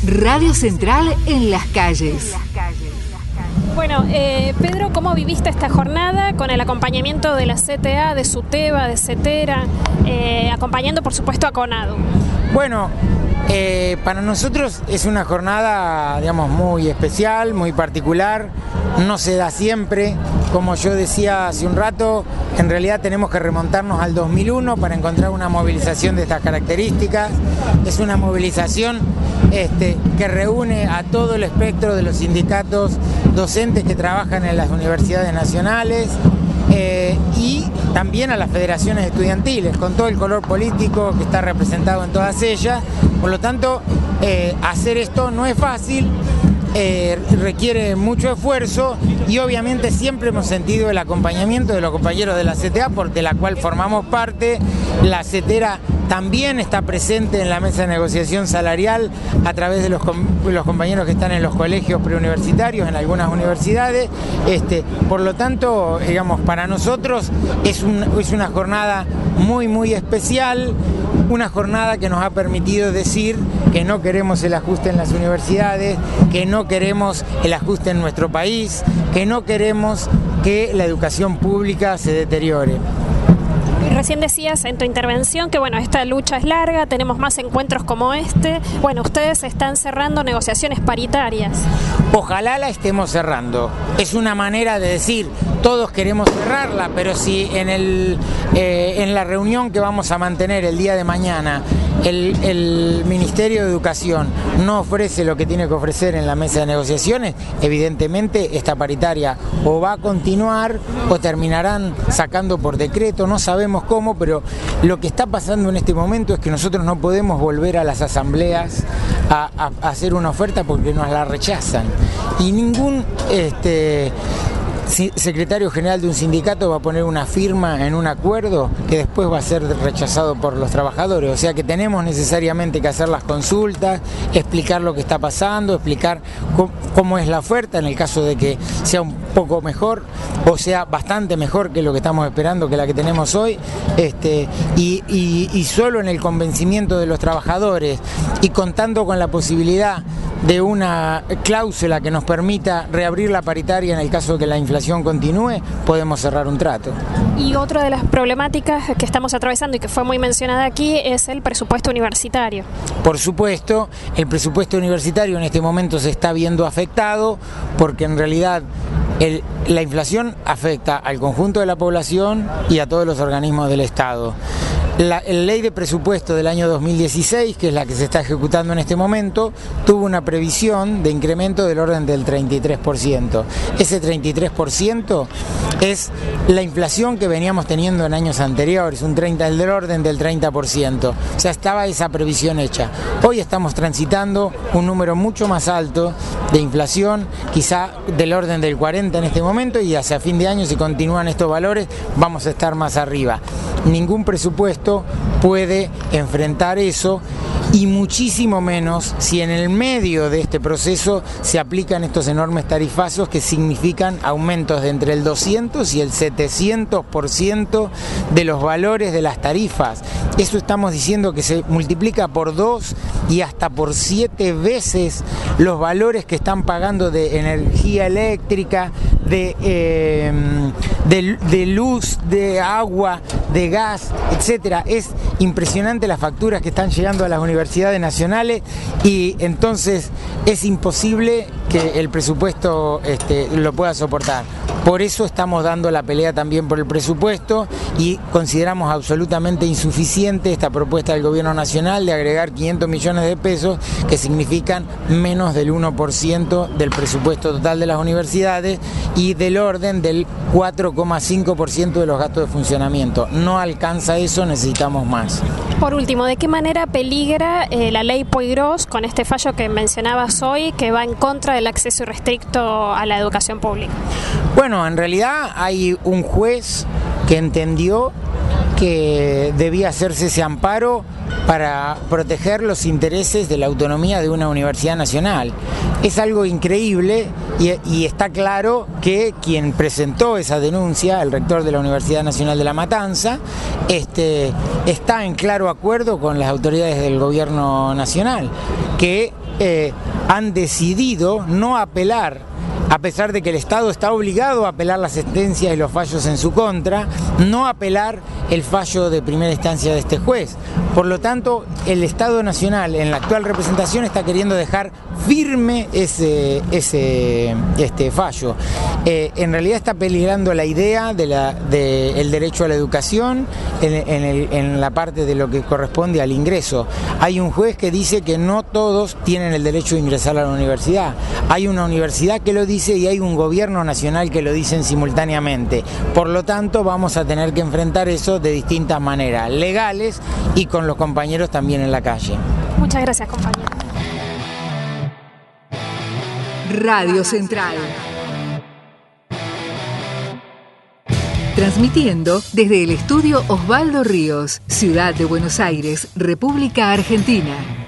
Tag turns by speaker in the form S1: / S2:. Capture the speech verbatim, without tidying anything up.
S1: Radio Central en las calles.
S2: Bueno, eh, Pedro, ¿cómo viviste esta jornada con el acompañamiento de la C T A, de SUTEBA, de CETERA, eh, acompañando por supuesto a CONADU?
S3: Bueno, eh, para nosotros es una jornada, digamos, muy especial, muy particular, no se da siempre. Como yo decía hace un rato, en realidad tenemos que remontarnos al dos mil uno para encontrar una movilización de estas características. Es una movilización este, que reúne a todo el espectro de los sindicatos docentes que trabajan en las universidades nacionales eh, y también a las federaciones estudiantiles, con todo el color político que está representado en todas ellas. Por lo tanto, eh, hacer esto no es fácil. Eh, requiere mucho esfuerzo y obviamente siempre hemos sentido el acompañamiento de los compañeros de la C T A, de la cual formamos parte. La CETERA también está presente en la mesa de negociación salarial a través de los, los compañeros que están en los colegios preuniversitarios, en algunas universidades. Este, por lo tanto, digamos, para nosotros es, un, es una jornada muy, muy especial, una jornada que nos ha permitido decir que no queremos el ajuste en las universidades, que no queremos el ajuste en nuestro país, que no queremos que la educación pública se deteriore.
S2: Recién decías en tu intervención que bueno, esta lucha es larga, tenemos más encuentros como este. Bueno, ustedes están cerrando negociaciones paritarias.
S3: Ojalá la estemos cerrando. Es una manera de decir, todos queremos cerrarla, pero si en, el, eh, en la reunión que vamos a mantener el día de mañana el, el Ministerio de Educación no ofrece lo que tiene que ofrecer en la mesa de negociaciones, evidentemente esta paritaria o va a continuar o terminarán sacando por decreto, no sabemos cómo, pero lo que está pasando en este momento es que nosotros no podemos volver a las asambleas a, a, a hacer una oferta porque nos la rechazan. Y ningún este, secretario general de un sindicato va a poner una firma en un acuerdo que después va a ser rechazado por los trabajadores. O sea que tenemos necesariamente que hacer las consultas, explicar lo que está pasando, explicar cómo, cómo es la oferta en el caso de que sea un poco mejor o sea bastante mejor que lo que estamos esperando, que la que tenemos hoy, este, y, y, y solo en el convencimiento de los trabajadores y contando con la posibilidad de una cláusula que nos permita reabrir la paritaria en el caso de que la inflación continúe, podemos cerrar un trato.
S2: Y otra de las problemáticas que estamos atravesando y que fue muy mencionada aquí es el presupuesto universitario.
S3: Por supuesto, el presupuesto universitario en este momento se está viendo afectado porque en realidad el, la inflación afecta al conjunto de la población y a todos los organismos del Estado. La, la ley de presupuesto del año dos mil dieciséis, que es la que se está ejecutando en este momento, tuvo una previsión de incremento del orden del treinta y tres por ciento. Ese treinta y tres por ciento es la inflación que veníamos teniendo en años anteriores, un treinta, del orden del treinta por ciento. O sea, estaba esa previsión hecha. Hoy estamos transitando un número mucho más alto de inflación, quizá del orden del cuarenta en este momento, y hacia fin de año, si continúan estos valores, vamos a estar más arriba. Ningún presupuesto puede enfrentar eso y muchísimo menos si en el medio de este proceso se aplican estos enormes tarifazos que significan aumentos de entre el doscientos y el setecientos por ciento de los valores de las tarifas. Eso estamos diciendo que se multiplica por dos y hasta por siete veces los valores que están pagando de energía eléctrica, de, eh, de, de luz, de agua, de gas, etcétera. Es impresionante las facturas que están llegando a las universidades nacionales y entonces es imposible que el presupuesto este, lo pueda soportar. Por eso estamos dando la pelea también por el presupuesto y consideramos absolutamente insuficiente esta propuesta del gobierno nacional de agregar quinientos millones de pesos, que significan menos del uno por ciento del presupuesto total de las universidades y del orden del cuatro coma cinco por ciento de los gastos de funcionamiento. No alcanza eso, necesitamos más.
S2: Por último, ¿de qué manera peligra eh, la ley Poirós con este fallo que mencionabas hoy, que va en contra del acceso irrestricto a la educación pública?
S3: Bueno, en realidad hay un juez que entendió que debía hacerse ese amparo para proteger los intereses de la autonomía de una universidad nacional. Es algo increíble y, y está claro que quien presentó esa denuncia, el rector de la Universidad Nacional de La Matanza, este, está en claro acuerdo con las autoridades del gobierno nacional, que eh, han decidido no apelar, a pesar de que el Estado está obligado a apelar las sentencias y los fallos en su contra, no apelar el fallo de primera instancia de este juez. Por lo tanto, el Estado Nacional en la actual representación está queriendo dejar firme ese, ese este fallo. Eh, en realidad está peligrando la idea del de el derecho a la educación en, en, el, en la parte de lo que corresponde al ingreso. Hay un juez que dice que no todos tienen el derecho de ingresar a la universidad. Hay una universidad que lo dice y hay un gobierno nacional que lo dicen simultáneamente. Por lo tanto, vamos a tener que enfrentar eso de distintas maneras, legales y con los compañeros también en la calle.
S2: Muchas gracias, compañero.
S1: Radio Central. Transmitiendo desde el estudio Osvaldo Ríos, Ciudad de Buenos Aires, República Argentina.